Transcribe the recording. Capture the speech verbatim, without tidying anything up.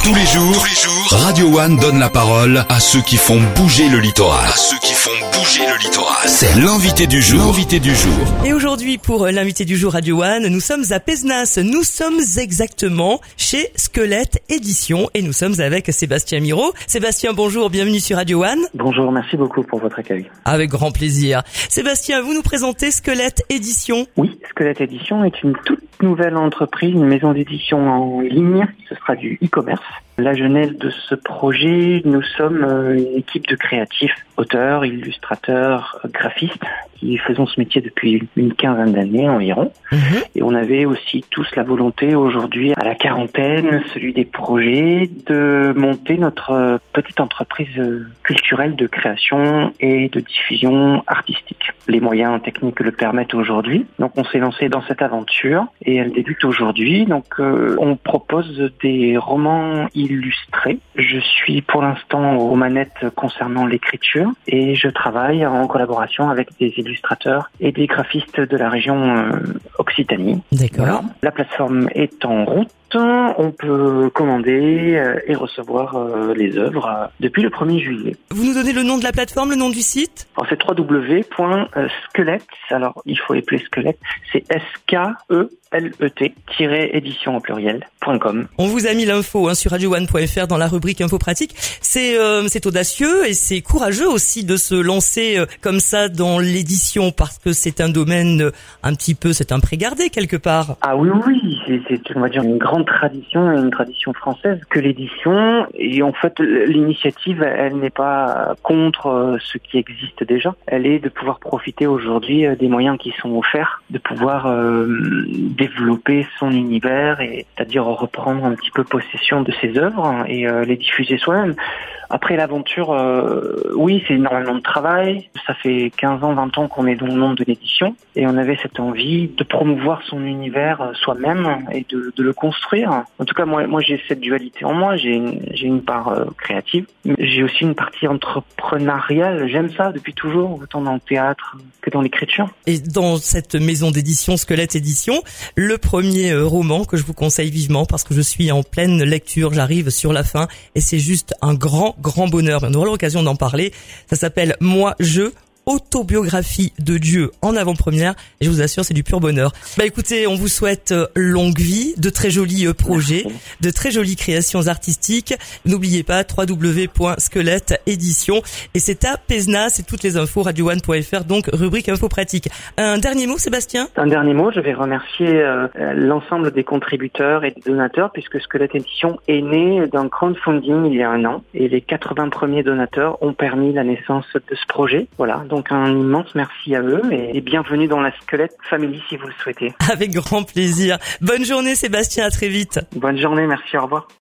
Tous les jours, tous les jours, Radio One donne la parole à ceux qui font bouger le littoral. À ceux qui font bouger le littoral. C'est l'invité du jour. L'invité du jour. Et aujourd'hui, pour l'invité du jour Radio One, nous sommes à Pézenas. Nous sommes exactement chez Squelette Édition et nous sommes avec Sébastien Miro. Sébastien, bonjour, bienvenue sur Radio One. Bonjour, merci beaucoup pour votre accueil. Avec grand plaisir. Sébastien, vous nous présentez Squelette Édition. Oui, Squelette Édition est une toute nouvelle entreprise, une maison d'édition en ligne. Ce sera du e-commerce. La genèse de ce projet, nous sommes une équipe de créatifs, auteurs, illustrateurs, graphistes, qui faisons ce métier depuis une quinzaine d'années environ. Mmh. Et on avait aussi tous la volonté aujourd'hui, à la quarantaine, celui des projets, de monter notre petite entreprise culturelle de création et de diffusion artistique. Les moyens techniques le permettent aujourd'hui. Donc on s'est lancé dans cette aventure et elle débute aujourd'hui. Donc euh, on propose des romans illustrés. Je suis pour l'instant aux manettes concernant l'écriture et je travaille en collaboration avec des illustrateurs et des graphistes de la région euh, Occitanie. D'accord. Voilà. La plateforme est en route. On peut commander euh, et recevoir euh, les œuvres euh, depuis le premier juillet. Vous nous donnez le nom de la plateforme, le nom du site ? Alors c'est w w w point squelette, alors il faut épeler Squelette, c'est S K E L E T, édition au pluriel, point com. On vous a mis l'info hein, sur radio one point f r dans la rubrique Info Pratique. C'est, euh, c'est audacieux et c'est courageux aussi de se lancer euh, comme ça dans l'édition parce que c'est un domaine euh, un petit peu, c'est un pré-gardé quelque part. Ah oui, oui, c'est, c'est on va dire une grande tradition et une tradition française que l'édition. Et en fait, l'initiative, elle n'est pas contre ce qui existe déjà. Elle est de pouvoir profiter aujourd'hui des moyens qui sont offerts, de pouvoir euh, développer son univers et c'est-à-dire reprendre un petit peu possession de ses œuvres et euh, les diffuser soi-même. Après l'aventure, euh, oui, c'est énormément de travail. Ça fait quinze ans, vingt ans qu'on est dans le monde de l'édition et on avait cette envie de promouvoir son univers soi-même et de, de le construire. En tout cas, moi, moi, j'ai cette dualité en moi. J'ai une, j'ai une part euh, créative, mais j'ai aussi une partie entrepreneuriale. J'aime ça depuis toujours, autant dans le théâtre que dans l'écriture. Et dans cette maison d'édition, Squelette Édition, le premier euh, roman que je vous conseille vivement parce que je suis en pleine lecture, j'arrive sur la fin et c'est juste un grand grand bonheur. On aura l'occasion d'en parler. Ça s'appelle Moi, je, autobiographie de Dieu en avant-première. Et je vous assure, c'est du pur bonheur. Bah écoutez, on vous souhaite longue vie, de très jolis projets, de très jolies créations artistiques. N'oubliez pas w w w point squelette édition. Et c'est à Pézenas, c'est toutes les infos radio one point f r, donc rubrique Info Pratique. Un dernier mot, Sébastien ? Un dernier mot, je vais remercier euh, l'ensemble des contributeurs et des donateurs puisque Squelette Édition est né d'un crowdfunding il y a un an. Et les quatre-vingts premiers donateurs ont permis la naissance de ce projet. Voilà, donc Donc un immense merci à eux et bienvenue dans la Squelette Family si vous le souhaitez. Avec grand plaisir. Bonne journée Sébastien, à très vite. Bonne journée, merci, au revoir.